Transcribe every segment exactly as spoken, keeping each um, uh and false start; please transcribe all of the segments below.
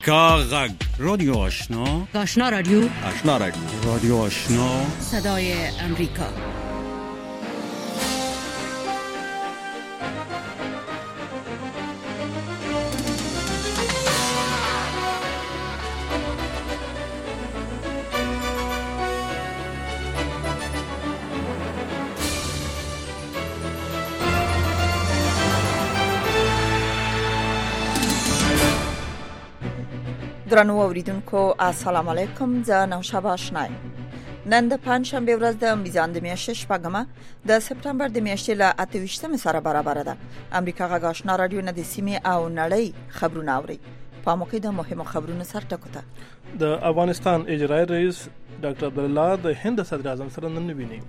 کاغذ رادیو آشنا آشنا رادیو آشنا رادیو رادیو آشنا صدای امریکا. درنو اوریدونکو السلام علیکم. زه نوشابه آشنایم. نن د پنځشنبه ورځ د میزان د میاشتې شپږمه د سپتمبر د میاشتې له اته ویشتمې سره برابر ده. امریکا غږ آشنا رادیو نه د سیمې او نړۍ خبرونه اوري. په موقع د مهمو خبرونو سره ټکوته. د افغانستان اجرایي رئیس ډاکټر عبدالله د هند صدر اعظم سره نن ویني.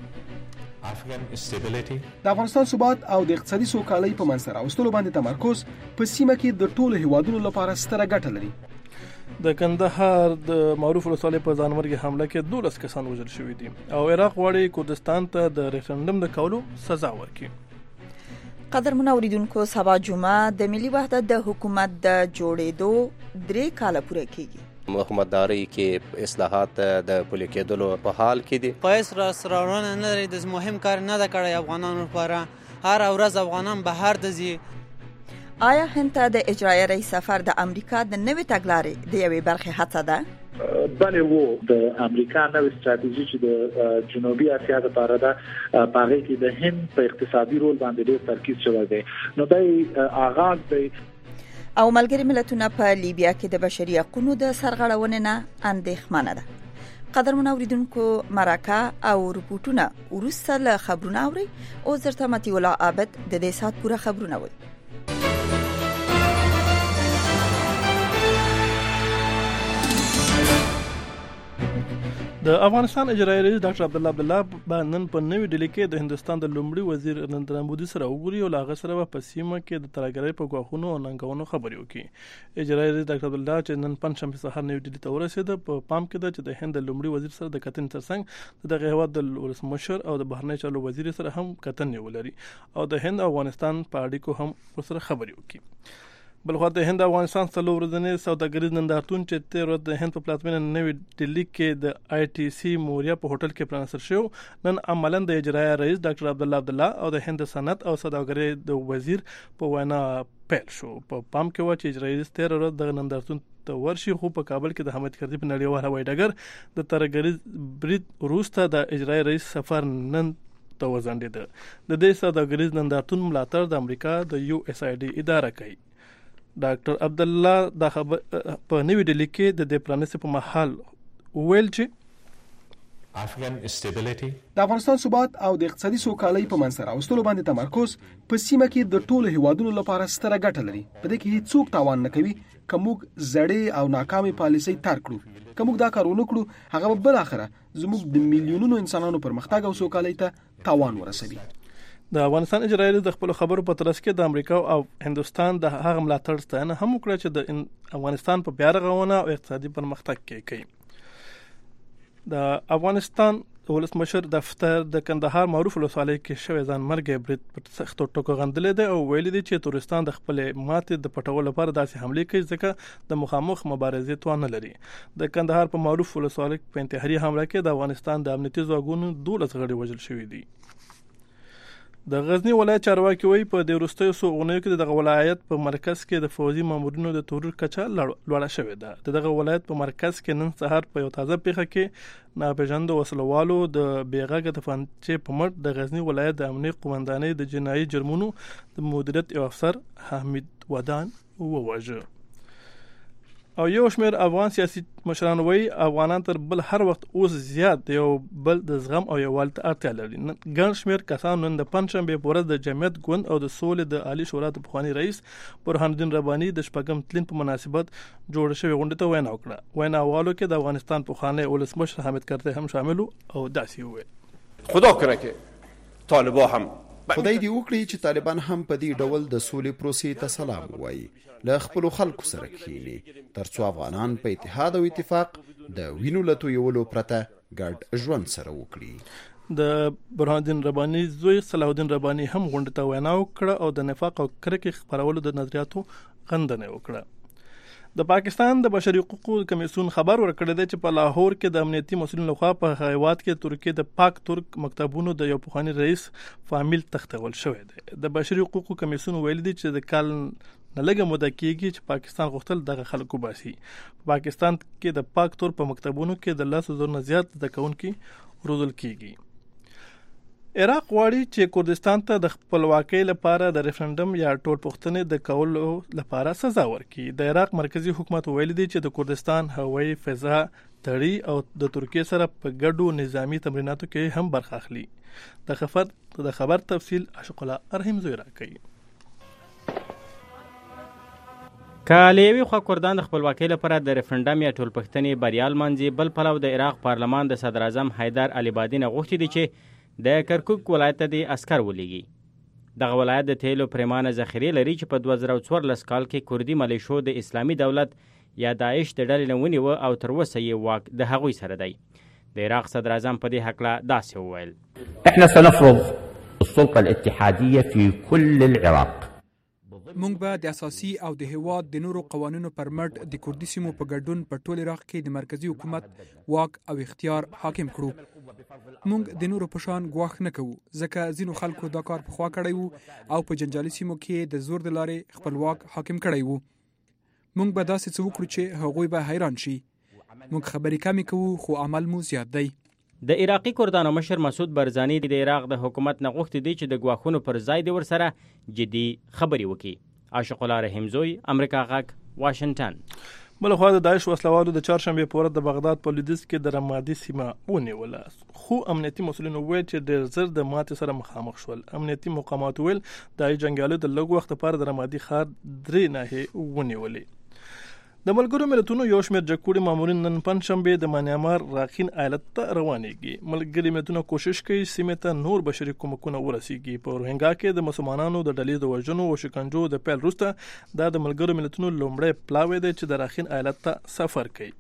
د افغانستان ثبات او د اقتصادي سوکالۍ په منځ راوستلو باندې تمرکز په سیمه کې د ټولو هیوادونو لپاره ستره ګټه لري. د کندهار د معروف ولسوالۍ په ځانمرګي حمله کې دولس کسان وژل شوي دي او عراق غواړي کردستان ته د ریفرندوم د کولو سزا ورکړي. قدرمن اوریدونکو، سبا جمعه د ملي وحدت د حکومت د جوړېدو درې کاله پوره کیږي. حکومتداري کې اصلاحات د پلي کېدلو په حال کې دي. پایس راسټورانټ نه لري، د مهم کار نه د کړی افغانانو لپاره. هر ورځ افغانان بهر د زی. آیا هند ته د اجرایي رئیس سفر د امریکا د نوې تګلارې د یوې برخې هڅه ده؟ بله، وو د امریکا نوې ستراتیژي چې د جنوبي اسیا لپاره ده، په هغه کې د هند په اقتصادي رول باندې ډېر ترکیز شوی دی. نو د آغاز دی. او ملګري ملتونه په لیبیا کې د بشري حقوقو د سرغړونې نه اندېښمنه ده. قدرمن اوریدونکو، مرکه او رپورټونه وروسته له خبرونه اوري. او زرته متي ولا عابد د دې سات پوره خبرونه وي. د افغانستان اجرایي رئیس ډاکټر عبدالله عبدالله باندې په نوې ډیلي کې د هندستان د لومړي وزیر نریندرا مودي سره وګوري او هغه سره په سیمه کې د ترهګرۍ په غواخونو او ننګونو خبرې وکړي. اجرایي رئیس ډاکټر عبدالله چې نن پنځشنبه سهار نوې ډیلي ته ورسېد، په پام کې ده چې د هند د لومړي وزیر سره د کتنې ترڅنګ د هیواد د ولسمشر او د بهرنی چارو وزیر سره هم کتنې ولري او د هند او افغانستان په اړیکو هم سره خبرې وکړي. بلخو د هند افغانستان څلور ورځې سوداګریز نندارتون چې تیر ورځ د هند په پلاتفورم نوې ډیلي کې د آی ټي سي موریا په هوټل کې پرانستل شو، نن عملاً د اجرایي رئیس ډاکټر عبدالله عبدالله او د هند صنعت او سوداګرۍ د وزیر په وینا پیل شو. په پام کې و چې اجرایي رئیس تیر ورځ د نندارتون ته ورشي، خو په کابل کې د حامد کرزي په نړیوال هوایي ډګر د ترهګریز برید وروسته د اجرایي رئیس سفر نن ته وځنډېده. د دې سوداګریز نندارتون ملاتړ د امریکا د یو اس آی ډي اداره کوي. ډاکټر عبدالله د خبر په نوې ډیلي کې د دې پرانیستي په محل ویل چې د افغانستان ثبات او د اقتصادي سوکالۍ په منځ راوستلو باندې تمرکز په سیمه کې د ټولو هیوادونو لپاره ستره ګټه لري. په دې کې هیڅوک تاوان نه کوي. که موږ زړې او ناکامې پالیسۍ ترک کړو، که موږ دا کار ونه کړو، هغه به بل اخره زموږ د میلیونونو انسانانو پرمختګ او سوکالۍ ته تاوان ورسوي. د افغانستان اجرایي رئیس د خپل خبرو په ترڅ کې د امریکا او هندستان د هغه ملاتړ ستاینه هم وکړه چې د افغانستان په بیا رغونه او اقتصادي پرمختګ کې کوي. د افغانستان ولسمشر دفتر د کندهار معروف ولسوالۍ کې شوی ځانمرګي برید په سختو ټکو غندلې ده او ویلي دي چې تورستان د خپل ماتې د پټولو لپاره داسې حمله کوي ځکه د مخامخ مبارزې توان نه لري. د کندهار په معروف ولسوالۍ په انتحاري حمله کې د افغانستان د امنیتي ځواکونو دولس غړي وژل شوي دي. د غزنی ولایت چارواکي وایي په د وروستیو څو اونیو کې د ولایت په مرکز کې د فوجي مامورینو د تورور کچه لوړه شوې ده. دغه ولایت په مرکز کې نن سهار په یو تازه پیښه کې ناپېژاندو وسلوالو د بیغږه د فنچې په مټ د غزنی ولایت د امنیت قومندانۍ د جنایي جرمونو د مدیریت یو افسر حمید ودان وواژه. او یو شمېر افغان سیاسي مشران وایي افغانان تر بل هر وخت اوس زیات یو بل د زغم او یووالي ته اړتیا لري. ګڼ شمېر کسان نن د پنځشنبې په ورځ د جمعیت ګوند او د سولې د عالي شورا د پخواني رئیس برهان الدین رباني د شپږم تلین په مناسبت جوړ شوې غونډې ته وینا وکړه. ویناوالو کې د افغانستان پخوانی ولسمشر حامد کرزي هم شامل او داسې وویل: خدا کنه که طالبان هم خدای دې وکړي چې طالبان هم په دې ډول د سولې پروسې ته سلام وایي، له خپل خلکو سره کښیني، ترڅو افغانان په اتحاد او اتفاق د وینو له تویولو پرته ګډ ژوند سره وکړي. د برهان الدین رباني زوی صلاح الدین رباني هم غونډه ته وینا وکړه او د نفاق او کرکې خپرولو د نظریاتو غندنه وکړه. د پاکستان د بشري حقوقو کمیسیون خبر ورکړی دی چې په لاهور کې د امنیتي مسولینو لخوا په هیواد کې ترکیه د پاک ترک مکتبونو د یو پخوانی رئیس فامیل تختول شوی دی. د بشري حقوقو کمیسیون ویلي دی چې د کال نه لږه موده کېږي چې پاکستان غوښتل دغه خلکو باسي. په پاکستان کې د پاک ترک په مکتبونو کې د لسو زرو نه زیات زده کوونکي روزل کېږي. عراق غواړي چې کردستان ته د خپلواکۍ لپاره د ریفرنډم یا ټول پوښتنې د کولو لپاره سزا ورکړي. د عراق مرکزی حکومت ویلي دی چې د کردستان هوایي فضا تړي او د ترکیه سره په ګډو نظامی تمریناتو کې هم برخه اخلي. د خبر د خبر تفصیل عاشق الله ارهم زوی راکوي. کالیوي خو کردان د خپلواکۍ لپاره د ریفرنډم یا ټول پوښتنې بریال مانځي. بل پلو د عراق پارلمان د صدر اعظم حیدر علي بادي نه غوښتي دي چې د کرکوک ولایت ته د عسکر ولېږي. دغه ولایت د تیلو پریمانه ذخیرې لري چې په دوه زره څوارلس کال کې کردي ملیشو د اسلامي دولت یا داعش د ډلې نه ونیوه او تر اوسه یې واک د هغوی سره دی. د عراق صدر اعظم په دې هکله داسې وویل: احنا سنفرض السلطه الاتحاديه في كل العراق. مونږ به د اساسي او د هیواد د نورو قوانینو پر مټ د کردي سیمو په ګډون په ټول عراق کې د مرکزی حکومت واک او اختیار حاکم کړو. مونږ د نورو په شان ګواښ نه کوو ځکه ځینو خلکو دا کار پخوا کړی وو او په جنجالي سیمو کې د زور د لارې خپل واک حاکم کړی وو. مونږ به داسې څه وکړو چې هغوی به حیران شي. مونږ خبرې کمې کوو خو عمل مو زیات دی. د عراقي کردانو مشر مسعود برزاني د عراق د حکومت نه غوښتي دی چې د ګواښونو پر ځای د ورسره جدي خبرې وکړي. عاشق الله رحیم زوی، امریکا غږ، واشنگټن. بلخوا د داعش وسلوالو د چهارشنبه په ورځ د بغداد په لویدیځ کې د رمادي سیمه ونیوله، خو امنیتي مسؤلین وویل چې ډېر زر د ماتې سره مخامخ شول. امنیتي مقامات ویل داعش جنګیالو د لږ وخت لپاره د رمادي ښار درې ناحیې ونیولې. د ملګرو ملتونو یو شمېر جګپوړي مامورین نن پنجشنبه د میانمار راخین ایالت ته روانېږي. ملګري ملتونه کوشش کوي سیمې ته نور بشري کومکونه ورسیږي. په روهینګا کې د مسلمانانو د ډلې د وژنو او شکنجو د پیل وروسته دا د ملګرو ملتونو لومړی پلاوی دی چې د راخین ایالت ته سفر کوي.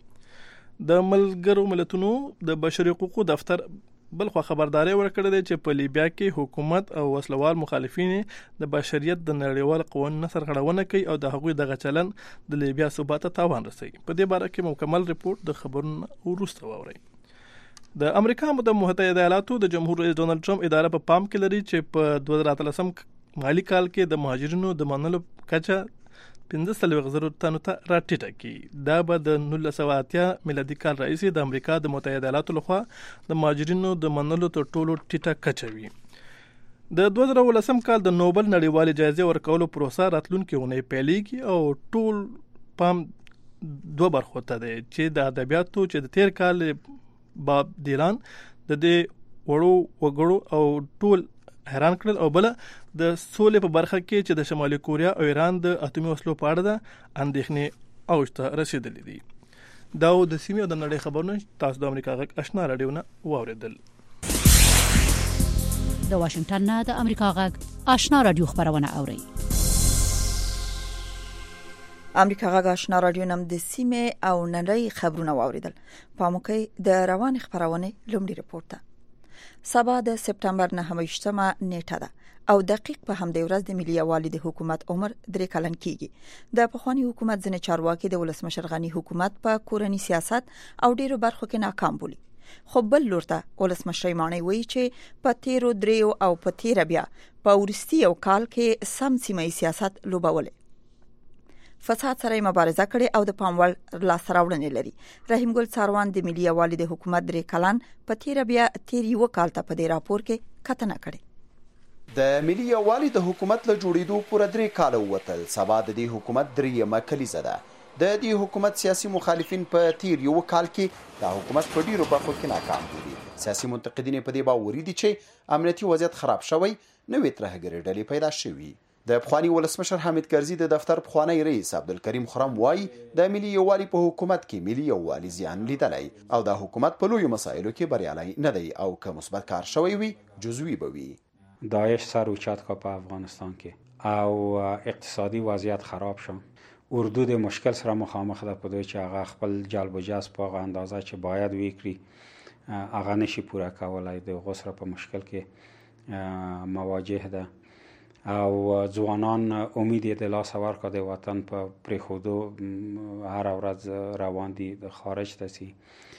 د ملګرو ملتونو د بشري حقوقو دفتر بلخوا خبرداري ورکړې ده چې په لیبیا کې حکومت او وسلوال مخالفین د بشریت د نړیوال قوانینو سرغړونه کوي او د هغوی دغه چلن د لیبیا ثبات ته تاوان رسوي. په دې باره کې مکمل ریپورت د خبرونو وروسته واورئ. د امریکا د متحده ایالاتو د جمهور رئیس ډونالد ټرمپ اداره په پام کې لري چې په دوه زره اتلسم مالي کال کې د مهاجرینو د منلو کچه پنځه څلوېښت زرو تنو ته راټیټه کړي. دا به د نولس سوه اتیا میلادي کال راهیسې د امریکا د متحده ایالاتو لخوا د مهاجرینو د منلو تر ټولو ټیټه کچه وي. د دوه زره اوولسم کال د نوبل نړیوالې جایزې ورکولو پروسه راتلونکې اونۍ پیلېږي او ټول پام دوه برخو ته دی چې د ادبیاتو چې د تیر کال باب دیلان د دې وړو وګړو او ټول حیران کړل، او بل د سولې په برخه کې چې د شمالي کوریا او ایران د اتومي وسلو په اړه د اندېښنې اوج ته رسیدلې دي. دا د سیمې او د نړۍ خبرونه تاسو د امریکا غږ آشنا راډیو نه واورېدل. د واشنگټن نه د امریکا غږ آشنا راډیو خبرونه اورئ. امریکا غږ آشنا راډیو نم د سیمې او نړۍ خبرونه واورېدل. په موکه د روان خبرونه لومړی رپورټ سبا د سپتمبر نه همشتمه نیټه ده او دقیق په همدې ورځ د ملي یووالي د حکومت عمر درې کلن کیږي. د پخوانی حکومت ځنې چارواکي د ولسمشر غنی حکومت په کورنی سیاست او ډیرو برخو کې ناکام بولی. خو بل لور ته ولسمشر مانی وایي چې په تیرو دریو او په تیر بیا په ورستي یو کال کې سم سیمه سیاست لوبولې، فساد سره مبارزه کړي او د پاموړ لاسراوړنې لري. رحیم ګل ساروان د ملي یووالي د حکومت درې کلن په تیر بیا تیر یو کال ته په دې راپور کې کتنه کړي. د ملي یووالي د حکومت له جوړېدو پوره درې کاله ووتل. سبا د دې حکومت دریمه کلیزه ده. د دې حکومت سیاسي مخالفین په تیر یو کال کې د حکومت په ډیرو برخو کې ناکام دي. سیاسي منتقدین په دې باور دي چې امنیتي وضعیت خراب شوی، نوې ترهګري ډلې پیدا شوي. د پخوانی ولسمشر حامد کرزي د دفتر پخوانی رئیس عبدالکریم خرم وایي د ملي یووالي په حکومت کې ملي یووالي زیان لیدلی او د حکومت په لویو مسایلو کې بریالی نه دی او که مثبت کار شوی وي جزوی به وي. داعش سر اوچت که په افغانستان کې او اقتصادي وضعیت خراب شو. اردو د مشکل سره مخامخ ده په دوی چې هغه خپل جلب و جذب په هغه اندازه چې باید وکړي هغه نشي پوره کولای. د هغو سره په مشکل کې مواجه ده. او ځوانان امید یې د لاسه ورکړه د وطن په پرېښودو هره ورځ روان دي د خارج ته ځي.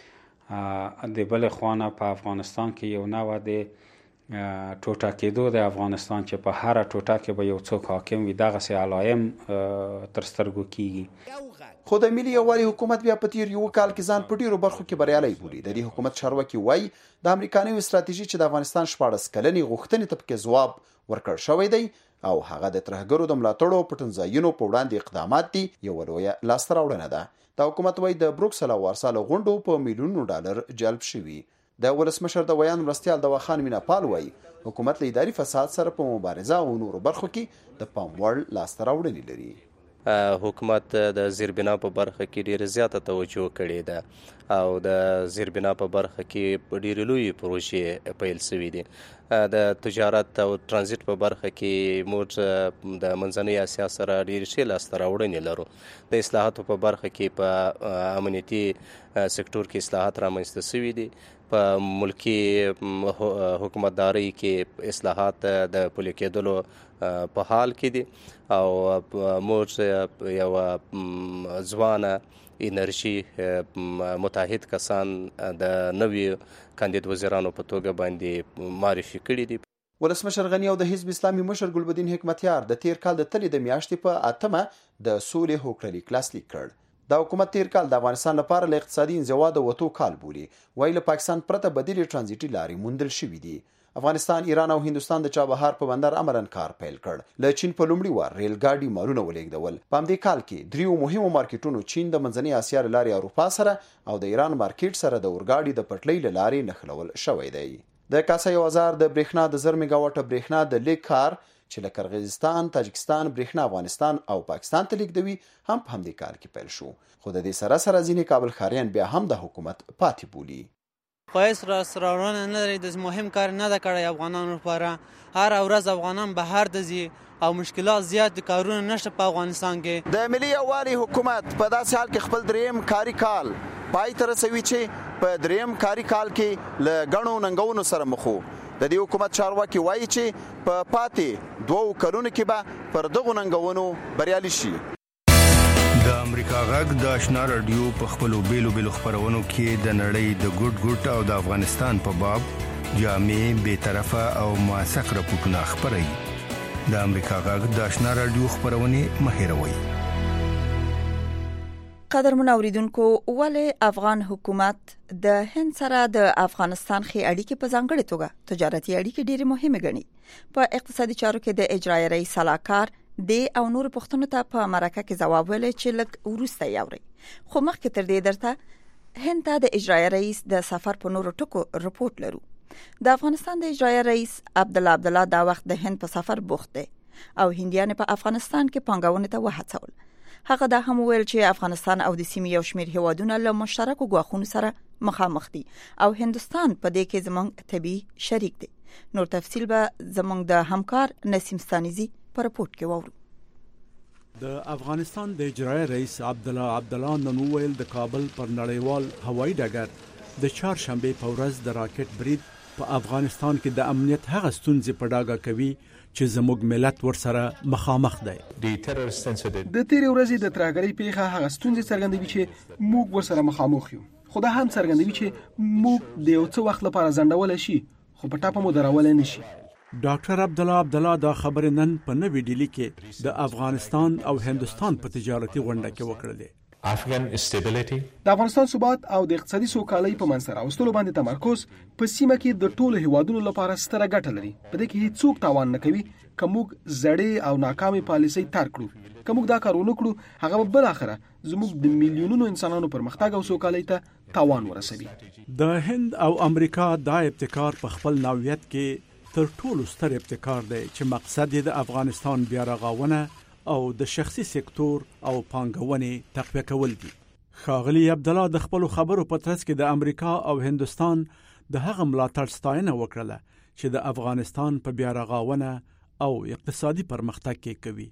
د بلې خوا نه په افغانستان کې یو نوع د ټوټه کېدو د افغانستان چې په هره ټوټه کې به یو څوک حاکم وي دغسې علایم تر سترګو کېږي. خو د ملي یووالي حکومت بیا په تیر یو کال کې ځان په ډیرو برخو کې بریالی بولي. د دې حکومت چارواکي وایي د امریکایي استراتیژي چې د افغانستان شپاړس کلنې غوښتنې ته پکې ځواب ورکړ شوی دی او هغه د ترهګرو د ملاتړو پټنځایونو په وړاندې اقدامات دي یوه لویه لاسته راوړنه ده. د حکومت وایي د بروکسل او وارسا له غونډو په میلیونونو ډالر جلب شوي. د ولسمشر د ویان مرستیال دواخان مینا پال وایي حکومت له اداري فساد سره په مبارزه او نورو برخو کې د پام وړ لاسته راوړنې لري. حکومت د زیربنا په برخه کې ډیره زیاته توجه کړې ده او د زیربنا په برخه کې ډیره لوی پروژې پیل شوې دي. د تجارت او ترانزیت په برخه کې موږ د منځنۍ اسیا سره ډیر ښې لاسته راوړنې لرو. د اصلاحاتو په برخه کې په امنیتي سکتور کې اصلاحات رامنځته شوي دي. په ملکی حکومتداري کې اصلاحات د پلي کېدلو په حال کې دي او موږ یو ځوانه انرژي متحد کسان د نوي کاندید وزیرانو په توګه باندې معرفي کړي دي. ولسمشر غنی او د حزب اسلامي مشر ګلبدین حکمتیار د تیر کال د تلې د میاشتې په اتمه د سولې هوکړه لاسلیک کړ. د حکومت تیر کال د افغانستان لپاره له اقتصادي انزوا د وتو کال بولي. وایي له پاکستان پرته بدیلې ترانزیټي لارې موندل شوي دي. افغانستان، ایران او هندوستان د چابهار په بندر عملاً کار پیل کړ. له چین په لومړي وار ریل ګاډي مالونه ولېږدول. په همدې کال کې دریو مهمو مارکیټونو چین د منځنۍ اسیا له لارې اروپا سره او د ایران مارکیټ سره د اورګاډي د پټلۍ له لارې نښلول شوی دی. د کاسای اوزار د برېښنا د زر میګاواټه برېښنا د لیک کار چې له قرغیزستان، تاجکستان برېښنا افغانستان او پاکستان ته لیږدوي هم په همدې کال کې پیل شو. خو د دې سره سره ځینې کابل ښاریان بیا هم د حکومت پاتې بولي. خو هیڅ راسته راوړنه نه لري، د مهم کار نه ده کړی افغانانو لپاره. هر ورځ افغانان بهر ته ځي او مشکلات زیات دي، کارونه نشته په افغانستان کې. د ملي یووالي حکومت په داسې حال کې خپل دریم کاري کال پای ته رسوي چې په دریم کاري کال کې له ګڼو ننګونو سره مخ وو. د دې حکومت چارواکي وایي چې په پاتې دوو کلونو کې به پر دغو ننګونو بریالي شي. د امریکا غږ د آشنا رادیو په خپلو بیلو بیلو خپرونو کې د نړۍ د ګډ ګډ او د افغانستان په باب جامع، بیطرفه او موثق راپورټونه خپروي. د امریکا غږ د آشنا رادیو خپرونې مه هېروئ. قدرمن اوریدونکو، ولې افغان حکومت د هند سره د افغانستان خي اړیکې په ځانګړې توګه تجارتي اړیکې ډېرې مهمه ګڼي؟ په اقتصادي چارو کې د اجرایي رئیس صلاحکار د او نور پښتنو ته په مرکه کې جواب ویل چې لک ورسته یاوري. خو مخکې تر دې درته هند ته د اجرایي رئیس د سفر په نورو ټکو رپورت لرو. د افغانستان د اجرایي رئیس عبدالله عبدالله دا وخت د هند په سفر بوخت دی او هندیان په افغانستان کې پانګونه ته وهڅول. هغه دا هم ویل چې افغانستان او د سیمې یو شمېر هیوادونه له مشترکو ګواښونو سره مخامخ دي او هندستان په دې کې زموږ طبيعي شریک دی. نور تفصیل به زموږ د همکار نسیم ستانیزي په رپورت کې وورو. د افغانستان د اجرایي رئیس عبدالله عبدالله نن ویل د کابل پر نړیوال هوایي ډګر د چهارشنبه په ورځ د راکټ برید په افغانستان کې د امنیت هغه ستونزې په ډاګه کوي چې زموږ ملت ورسره مخامخ دی. د تیرې ورځې د ترهګرۍ پیښه هغه ستونزې څرګندوي چې موږ ورسره مخامخ یو. خو دا هم څرګندوي چې موږ د یو څه وخت لپاره ځنډول شي خو په ټاپه مو درول نه شي. ډاکټر عبدالله عبدالله دا خبره نن په نوې ډیلی کې د افغانستان او هندستان په تجارتي غونډه کې وکړه. د افغانستان ثبات او د اقتصادي سوکالۍ په منځ راوستلو باندې تمرکز په سیمه کې د ټولو هیوادونو لپاره ستره ګټه لري. په دې کې هیڅ څوک تاوان نه کوي که موږ زړې او ناکامې پالیسۍ ترک کړو. که موږ دا کار ونه کړو هغه به بل اخره زموږ د میلیونونو انسانانو پرمختګ او سوکالۍ ته تاوان ورسوي. د هند او امریکا دا ابتکار په خپل نوعیت کې تر ټولو ستر ابتکار دی چې مقصد یې د افغانستان بیا رغاونه او د شخصي سکتور او پانګونې تقویه کول دي. ښاغلي عبدالله د خپلو خبرو په ترڅ کې د امریکا او هندوستان د هغه ملاتړ ستاینه وکړله چې د افغانستان په بیا رغاونه او اقتصادي پرمختګ کې کوي.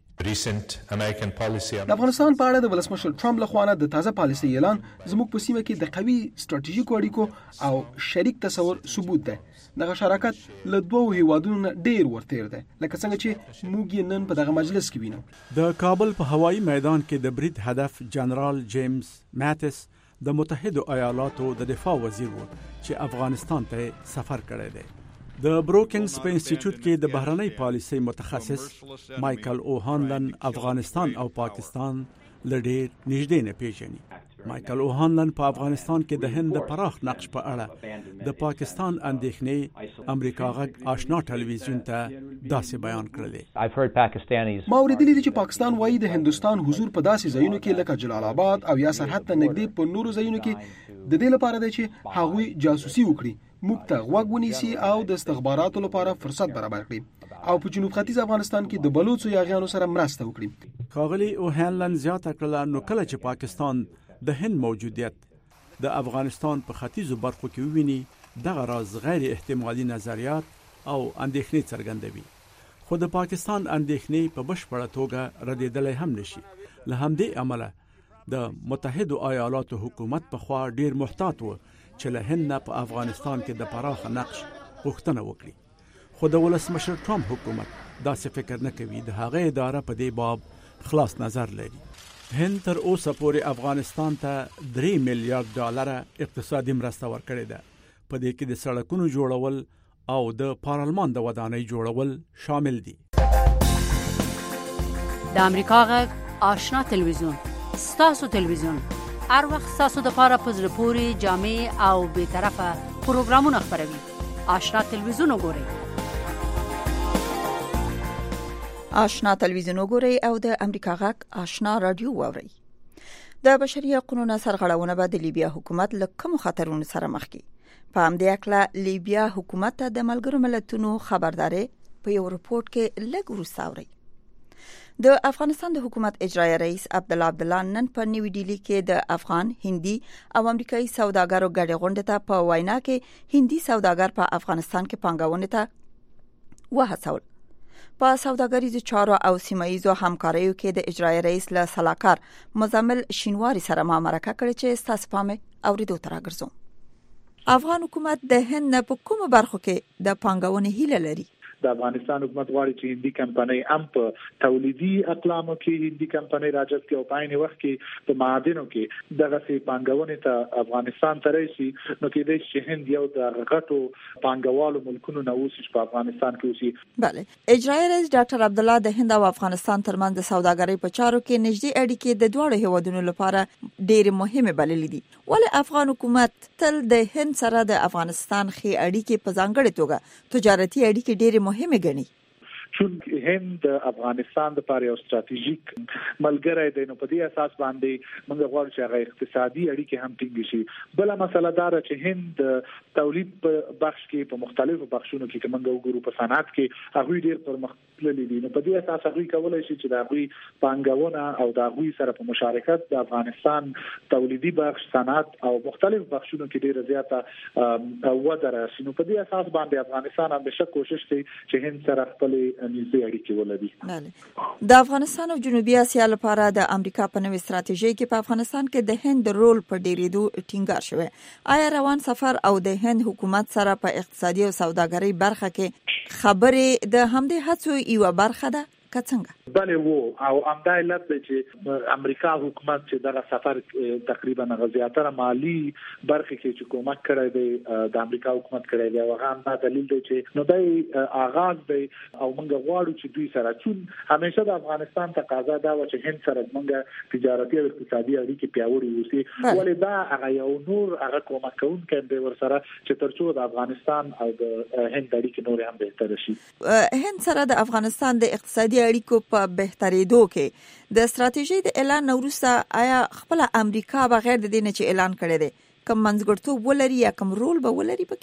د افغانستان په اړه د ولسمشر ټرمپ لخوا د تازه پالیسي اعلان زموږ په سیمه کې د قوي ستراتیژیکو اړیکو او شریک تصور ثبوت ده. دغه شراکت له دوه هیوادونو ډیر ورتیر ده، لکه څنګه چې موږ نن په دغه مجلس کې وینو. د کابل په هوایي میدان کې د برید هدف جنرال جیمز ماتس د متحده ایالاتو د دفاع وزیر و چې افغانستان ته سفر کړی دی. د بروکینګز په انسټیټیوټ کې د بهرنۍ پالیسۍ متخصص مایکل اوهانلن افغانستان او پاکستان لډیر نږدې نه پیژني. مایکل اوهانلن په افغانستان کې د هند پراخ نقش په اړه د پاکستان اندېښنې امریکا غږ آشنا ټلویزیون ته داسې بیان کړلې. ما اوریدلي دي چې پاکستان وایي د هندستان حضور په داسې ځایونو کې لکه جلال آباد او یا سرحد ته نږدې په نورو ځایونو کې د دې لپاره دی چې هغوی جاسوسي وکړي، موږ ته غوږ ونیسي او د استخباراتو لپاره فرصت برابر کړي او په جنوب ختیځ افغانستان کې د بلوڅو یاغیانو سره مرسته وکړي. ښاغلي اوهانلن زیاته کړله نو کله چې پاکستان د هند موجودیت د افغانستان په ختیځو برخو کې وویني، دغه راز غیر احتمالي نظریات او اندېښنې څرګندوي. خو د پاکستان اندېښنې په بشپړه توګه ردېدلی هم نشي. له همدې امله د متحده ایالاتو حکومت په خوا ډیر محتاط و چې له هند نه په افغانستان کې د پراخ نقش غوښتنه وکړي. خو د ولسمشر ټرمپ حکومت داسې فکر نه کوي. د هغه اداره په دې باب خلاص نظر لري. هند تر اوسه پورې افغانستان ته درې میلیارډ ډالر اقتصادي مرسته ورکړې ده. په دې کې د سړکونو جوړول او د پارلمان د ودانۍ جوړول شامل دي. د امریکا غږ آشنا تلویزیون، ستاسو تلویزیون، هر وخت ستاسو د پاره په زړه پورې جامع او بے طرفه پروګرامونه خپروي. آشنا تلویزیون وګورئ. آشنا تلویزیون وګورئ او د امریکا غږ آشنا رادیو واورئ. د بشري حقوقو سرغړونه به د لیبیا حکومت له کوم خطرونو سره مخ کی. په همدې اکله لیبیا حکومت ته د ملګرو ملتونو خبرداري په یو رپورت کې لږ وروسته اوري. د افغانستان د حکومت اجرایی رئیس عبدالله عبدالله نن په نیو ډیلی کې د افغان، هندي او امریکایي سوداګرو ګډه غونډه ته په وینا کې هندي سوداګر په افغانستان کې پانګونې ته وهڅول. په سوداګریزو چارو او سیمایي همکاریو کې د اجرایی رئیس له سلاکار مزمل شینواری سره ما مرکه کړې چې ستاسو پام اوریدو تر راګرځوم. افغان حکومت د هند نه په کومه برخو کې د پانګونې هیله لري؟ د افغانستان حکومت غواړي چې هندي کمپنۍ هم په تولیدي اقلامو کې هندي کمپنۍ راجذب کړي او په عین وخت کې په معادنو کې دغه سي پانګونې ته افغانستان ته راشي. نو کې د هند یو د غټو پانګوالو ملکونو نه اوسي په افغانستان کې اوسي. بله، اجرایی رئیس ډاکټر عبدالله د هند او افغانستان ترمنځ د سوداګرۍ په چارو کې نږدې اړیکې د دوه هیوادونو لپاره ډېر مهمه بللې دي. ولې افغان حکومت تل د هند سره د افغانستان خي اړیکې په ځانګړې توګه تجارتي اړیکې ډېر مهمه ګڼي؟ چون هند افغانستان د لپاره یو ستراتیژیک ملګری دی، نو په دې اساس باندې موږ غواړو چې هغه اقتصادي اړیکې هم ټینګ شي. بل مسله دا ده چې هند تولید په بخش کې په مختلفو بخشونو کې موږ وګورو په صنعت کې هغه ډیر پرمختللي دي. نو په دې اساس هغه کولای شي چې د هغه پانګونه او د هغه سره په مشارکت د افغانستان تولیدي بخش، صنعت او مختلف بخشونو کې ډیر زیاته وده راشي. نو په دې اساس باندې افغانستان هم به کوشش کوي چې هند سره خپل نږدې اړیکې ولري. د افغانستان او جنوبي اسیا لپاره د امریکا په نوې ستراتیژي کې په افغانستان کې د هند رول په ډیرېدو ټینګار شوی. آیا روان سفر او د هند حکومت سره په اقتصادي او سوداګرۍ برخه کې خبرې د همدې هڅو یو برخه ده؟ که څنګه؟ بله وو او همدا علت دی چې امریکا حکومت چې دغه سفر تقریبا غزياتره مالی برخه کې چې کومک کړی دی د امریکا حکومت کړی دی. هغه هم دا دلیل دی چې نو دای آغاز دی او موږ غواړو چې دوی سره چون همیشه د افغانستان تقاضا دا و چې هند سره موږ تجارتي او اقتصادي اړیکې پیاوړې وسی. ولې دا هغه یو نور هغه کومک کوونکی دی ورسره چې ترڅو د افغانستان او د هند اړیکې نور هم بهتر شي. هند سره د افغانستان د اقتصادي اړیکو په بهترېدو کې د ستراتیژي د اعلان وروسته آیا خپل امریکا بغیر د دې نه چې اعلان کړی دی کوم منځګړیتوب ولري یا کوم رول به ولري پکې؟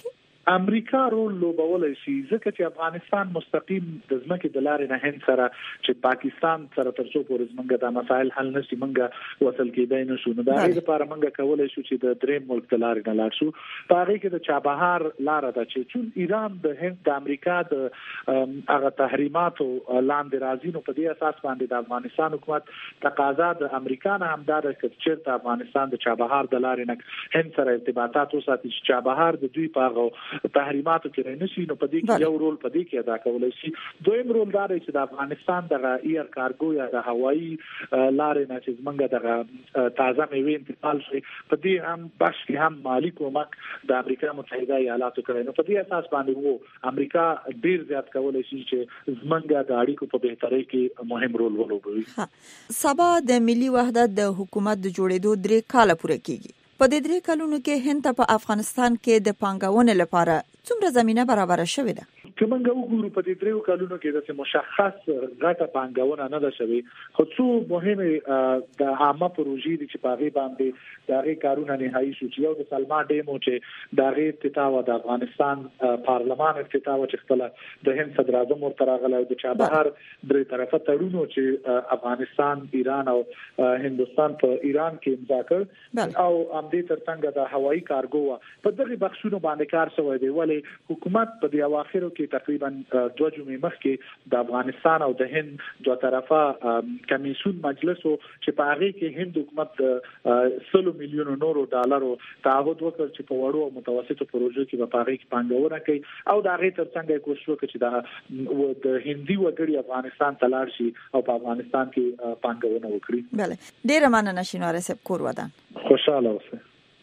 امریکا رول لوبولای شي ځکه چې افغانستان مستقیم د ځمکې د لارې نه هند سره چې پاکستان سره تر څو پورې زمونږ د مسایل حل نشي مونږ وصل کېدای نه شو. نو دا غي لپاره مونږ کولای شو چې د دریم ملک د لارې نه لاړ شو. په هغه کې د چابهار لار ده چې چون ایران د هند د امریکا د هغه تحریماتو لاندې راځي، نو په دې اساس باندې د افغانستان حکومت تقاضا د امریکا نه همدار چې د افغانستان د چابهار د لارې نه هند سره ارتباطات وساتي چې چابهار د دوی په تحریماتو کې رانشي. نو په دې کې یو رول په دې کې ادا کولای شي. دویم رول دا دی چې د افغانستان د ایر کارګو یا د هوایي لارې نه چې موږ د تازه میوې انتقال شي، په دې هم بش کې هم مالی کومک د امریکا متحده ایالاتو کړی. نو په دې اساس باندې وو امریکا ډیر زیات کولای شي چې زمونږ د اړیکو په بهترۍ کې مهم رول ولوبوي. سبا د ملي وحدت د حکومت د جوړېدو درې کاله پوره کیږي. په دې درې کلونو کې هند په افغانستان کې د پانګونې لپاره څومره زمينه برابر شوې ده؟ کومنګ وګورو په دې درې کلونو کې د مشخص غټه پانګونه نه ده شوې، خو څو مهمه د عامه پروژې دي چې په هغه باندې د هغه کارونه نهایی شو. چې یو د سلما ډیمو چې د هغه افتتاح و د افغانستان پارلمان افتتاح و چې خپل د هند صدر اعظم ورته راغلی، د چابهار درې طرفه تړونو چې افغانستان، ایران او هندستان په ایران کې امضا کړ، او امدې ترڅنګ د هوایي کارګو په دغه بخښونو باندې کار شوی دی. ولې حکومت په دې اواخرو کې تقریبا دوه جمعې مخکې د افغانستان او د هند دوه طرفه کمیسیون مجلس چې په هغه کې هند حکومت سلو میلیون نورو ډالرو تعهد وکړ چې په وړو او متوسطو پروژو کې په هغه کې پانګونه کوي، او د هغه ترڅنګ کوشش وکړي چې د هندي وګړي افغانستان ته لاړ شي او په افغانستان کې پانګونه وکړي. بله، ډیره مننه شینواره صاحب. کور ودان. خوشاله اوسئ.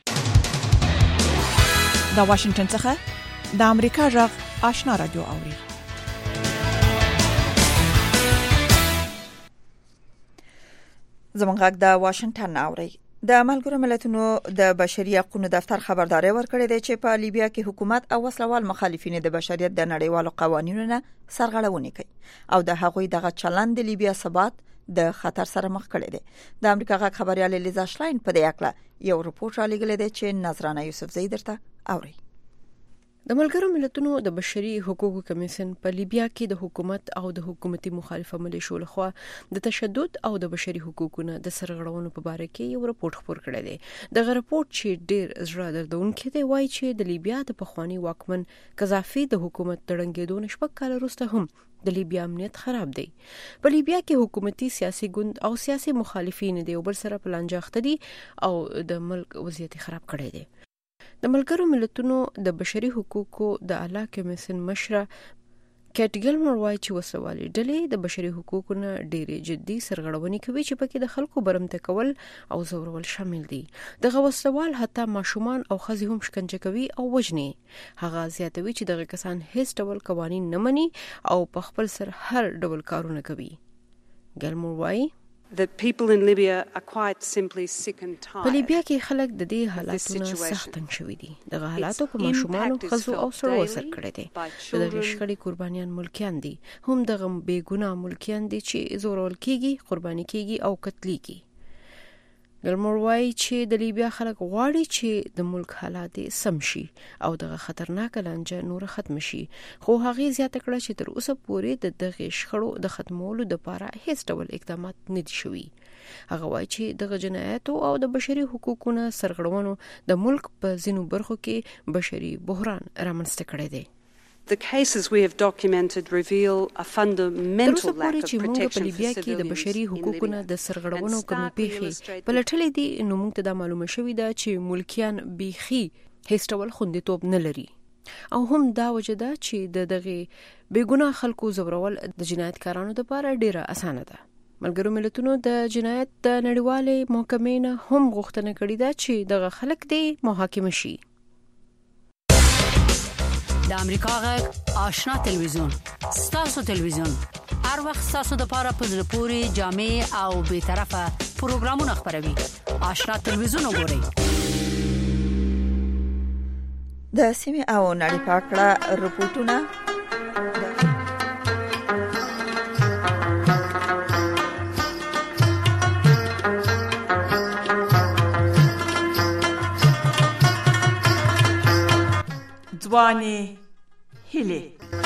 د واشنگټن څخه د امریکا غږ آشنا رادیو اوري. زمونږ غږ د واشنگټن اوري. د ملګرو ملتونو د بشري حقوقو دفتر خبرداري ورکړې ده چې په لیبیا کې حکومت او وسلوال مخالفین د بشریت د نړیوالو قوانینو نه سرغړونه کوي او د هغوی دغه چلند د لیبیا ثبات د خطر سره مخ کړي دي. د امریکا غږ خبريال لیزا شلاین په دې اړه یو رپورټ را لګلې ده چې نظرانه یوسف زئی درته اوري. د ملګرو ملتونو د بشري حقوقو کمیسیون په لیبیا کې د حکومت او د حکومتي مخالفه ملیشو لخوا د تشدد او د بشري حقوقو نه د سرغړونو په اړه کې یو رپورټ خپور کړی دی. دغه رپورټ چې ډیر زړه دردونکي دی وایي چې د لیبیا د پخوانی واکمن قذافي د حکومت تړنګېدو نشپک کال وروسته هم د لیبیا امنیت خراب دی. په لیبیا کې حکومتي سیاسي ګوند او سیاسي مخالفین دی او بل سره پلانجاخته دي او د ملک وضعیت خراب کړی دی. د ملګرو ملتونو د بشري حقوقو د اعلی کمیسیون مشره کیټ ګیلمور وايي چې وسوالي ډلې د بشري حقوقو نه ډېرې جدي سرغړونې کوي چې پکې د خلکو برمته کول او زورول شامل دي. دغه وسوال حتی ماشومان او ښځې هم شکنجه کوي او وژني. هغه زیاتوي چې دغه کسان هیڅ ډول قوانین نه مني او په خپل سر هر ډول کارونه کوي. ګیلمور وايي that people in Libya are quite simply sick and tired. په لیبیا کې خلک د دې حالاتونو سخت تنګ شوي دي. دغه حالاتو په ماشومانو، ښځو او سړو اثر کړی دی. دغه شخړې قربانیان ملکیان دي، هم دغه بې ګناه ملکیان دي چې زورول کیږي، قرباني کیږي او قتلېږي. ګلمور وايي چې د لیبیا خلک غواړي چې د ملک حالات سم شي او دغه خطرناک لانجه نور ختم شي، خو هغه زیاته کړه چې تر اوسه پورې د دغه شخړو د ختمولو لپاره هیڅ ډول اقدامات نه دي شوي. هغه وايي چې دغه جنایاتو او د بشري حقوقو نه سرغړونو د ملک په ځینو برخو کې بشري بحران رامنځته کړی دی. The cases we have documented reveal a fundamental lack of protection for civilians. د بشري حقوقو نه د سرغړونو کومې پیښې په لټلې دي، نو موږ ته دا معلومه شوې ده چې ملکیان بیخي هیڅ ډول خوندیتوب نه لري، او هم دا وجه ده چې د دغه بې ګناه خلکو زورول د جنایتکارانو لپاره ډیره اسانه ده. ملګرو ملتونو د جنایت د نړیوالې محکمې نه هم غوښتنه کړې ده چې دغه خلک دې محاکمه شي. د امریکا غږ آشنا تلویزیون ستاسو تلویزیون هر وخت ستاسو د پاره په زړه پوري جامع او به طرفه پروګرامونه خبروي. آشنا تلویزیون وګورئ. د سیمه او نړۍ په اړه رپورټونه ځواني هیلې.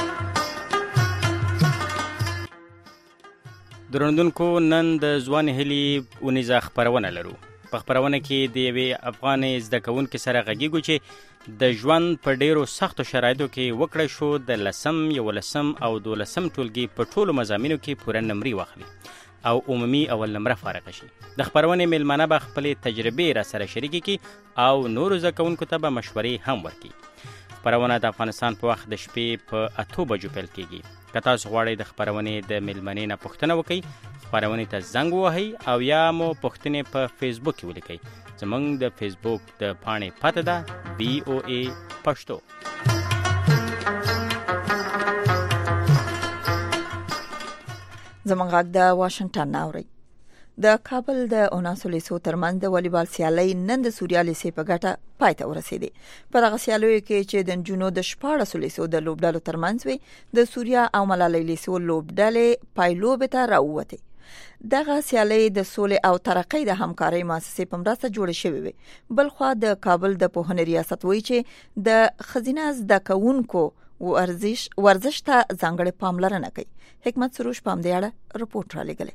درندونکو نن د ځواني هیلې ونیزه خبرونه لرو. په خبرونه کې د یوې افغان زده کوونکي سره غږیږو چې د ژوند په ډیرو سختو شرایطو کې وکړی شو د لسم یولسم او دولسم ټولګي په ټولو مضامینو کې پوره نمرې واخلي او عمومي اول نمره فارغه شي. د خبرونې میلمانه به خپلې تجربې را سره شریکې کړي او نورو زده کوونکو ته به مشورې هم ورکړي. خبرونه د افغانستان په وخت د شپې په اتو بجو پیل کېږي. که تاسو غواړئ د خبرونې د میلمنې نه پوښتنه وکړئ، خبرونې ته زنګ ووهئ او یا مو پوښتنې په فیسبوک کې ولیکئ. زموږ د فیسبوک د پاڼې پته ده بی او ای پښتو. زموږ غږ د واشنگټن نه اورئ. د کابل د اوناسو لیسو ترمنځ د والیبال سیالۍ نن د سوریا لیسې په ګټه پای ته ورسېدې. په دغه سیالیو کې چې د نجونو د شپاړسو لیسو د لوبډلو ترمنځ وي، د سوریا او ملالۍ لیسو لوبډلې پایلوبې ته راووتې. دغه سیالۍ د سولې او ترقۍ د همکارۍ مؤسسې په مرسته جوړې شوې وي. بلخوا د کابل د پوهنې ریاست وایي چې د ښځینه زده کوونکو ورزش ورزش ته ځانګړې پاملرنه کوي. حکمت سروش په همدې اړه رپورټ را لېږلی.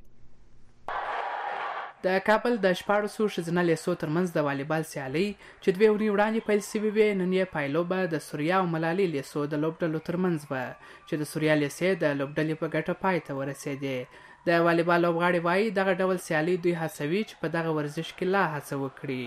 د کابل د شپاړسو ښځینه لیسو ترمنځ د والیبال سیالۍ چې دوې ورځې وړاندې پیل شوې وې، نن یې پایلوبه د سوریا او ملالۍ لیسو د لوبډلو ترمنځ وه چې د سوریا لیسې د لوبډلې په ګټه پای ته ورسېدې. د والیبال لوبغاړي وایي دغه ډول سیالۍ دوی هڅوي چې په دغه ورزش کې لا هڅه وکړي.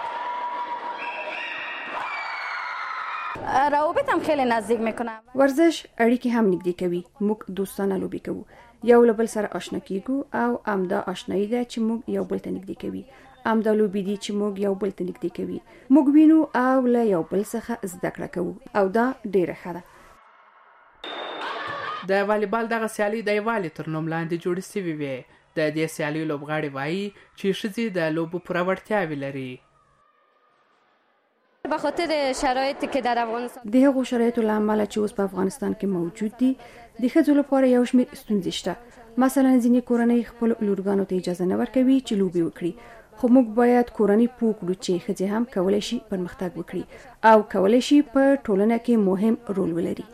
روابط هم خیلی نزدیک میکنه. ورزش اړیکې هم نږدې کوي. موږ دوستانه لوبې کوو، یو له بل سره آشنا کیږو او امدا آشنایی ده چې موږ یو بل ته نږدې کوي. امدا لوبې دي چې موږ یو بل ته نږدې کوي. موږ وینو او له یو بل څخه زده کړه کوو او دا ډیره ښه ده. د والیبال دغه سیالۍ د یووالي تر نوم لاندې جوړې شوې وې. د دې سیالۍ لوبغاړي وایي چې ښځې د لوبو پوره وړتیاوې لري. به خاطر شرایطی که در افغانستان د هغو شرایطو له امله چې اوس په افغانستان کې موجود دي، د ښځو لپاره یو شمېر ستونزې شته. مثلا ځینې کورنۍ خپلو لورګانو ته اجازه نه ورکوي چې لوبې وکړي، خو موږ باید کورنۍ پوه کړو چې ښځې هم کولی شي پرمختګ وکړي او کولی شي په ټولنه کې مهم رول ولري.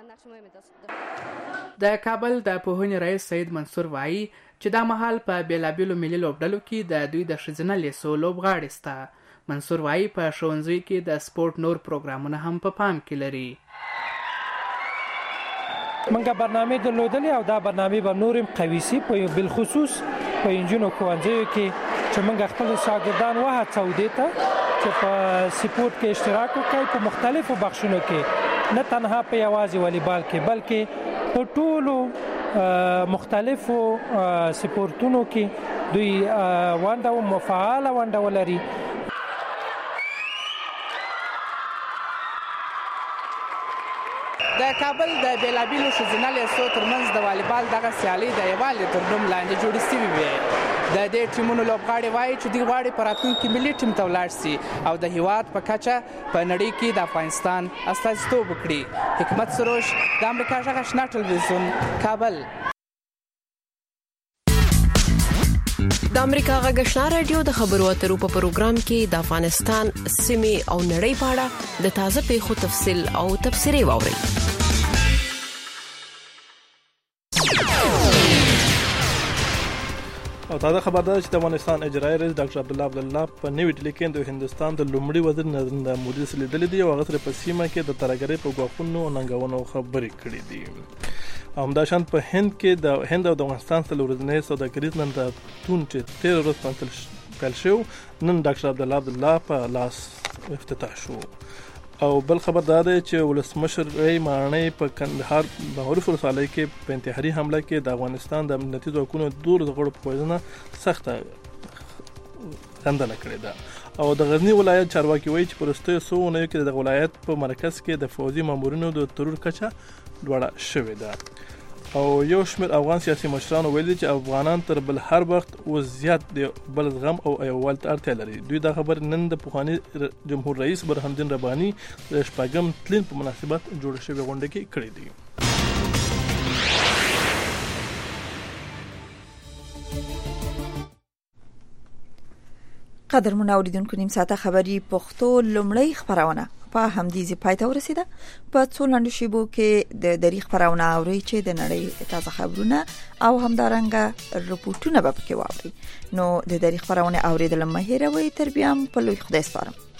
د کابل د پوهنې رئیس سید منصور وایي چې دا مهال په بیلابیلو ملي لوبډلو کې د دوی د ښځینه لیسو لوبغاړي شته. منصور وایي په ښوونځیو کې د سپورت نور پروګرامونه هم په پام کې لري. منګه برنامه درلودلې او دا برنامه به نورم قوي سي په بالخصوص په انجینو ښوونځیو کې چې موږ خپل شاګردان وهڅو دي ته چې په سپورت کې اشتراک وکړي په مختلفو بخشونو کې، نه تنها په یوازې والیبال کې بلکې په ټولو مختلفو سپورتونو کې دوی ونډه او مفعاله ونډه ولري. د کابل د بیلابیلو ښځینه لیسو ترمنځ د والیبال دغه سیالۍ د یووالي تر نوم لاندې جوړې شوې وې. د دې ټیمونو لوبغاړي وایي چې دوی غواړي په راتلونکي ملي ټیم ته ولاړ شي او د هیواد په کچه په نړۍ کې د افغانستان استازیتوب وکړي. حکمت سروش، د امریکا غږ آشنا ټلویزیون، کابل. د امریکا غږ آشنا رادیو د خبرو اترو په پروګرام کې د افغانستان سیمې او نړۍ په اړه د تازه پیښو تفصیل او تبصرې واورئ. او تازه خبر ده چې د افغانستان اجرایي رئیس ډاکټر عبدالله عبدالله په نوې ډیلي کې د هندستان د لومړي وزیر نریندرا مودي سره لیدلې دي او هغه سره په سیمه کې د ترهګرۍ په ګواښونو او ننګونو خبرې کړې دي. همداشان په هند کې د هند او د افغانستان سره ورځنی سوداګریز نندارتون چې تیر ورځ پیل شو، نن ډاکټر عبدالله عبدالله په لاس افتتاح شو. او بل خبر دا دی چې ولسمشر ری ماڼۍ په کندهار معروف ولسوالۍ کې په انتحاري حمله کې د افغانستان د امنیتي ځواکونو دور غړو په وژنه سخته غندنه کړې ده. او د غزنی ولایت چارواکي وایي چې په وروستیو څو اونیو کې د ولایت په مرکز کې د فوجي مامورینو د ترور کچه لوړه شوې ده. او یو شمېر افغان سیاسي مشرانو ویلي چې افغانان تر بل هر وخت او زیات د بل زغم او یووالي ته اړتیا لري. دوی دا خبر نن د پخوانی جمهور رئیس برهان الدین رباني د شپږم تلین په مناسبت جوړ شوی غونډه کې کړې دي. قدرمن اوریدونکو، نیم ساعته خبري پښتو لومړی خبرونه شپه همدې پای ته ورسیده. په څو لاندې شیبو کې د دریغ خبرونه اوري چې د نړۍ تازه خبرونه او همدارنګه رپورټونه به پکې واوري. نو د دریغ خبرونه اوریدل مه هیروئ. تر بیا په لوی خدای سپارم.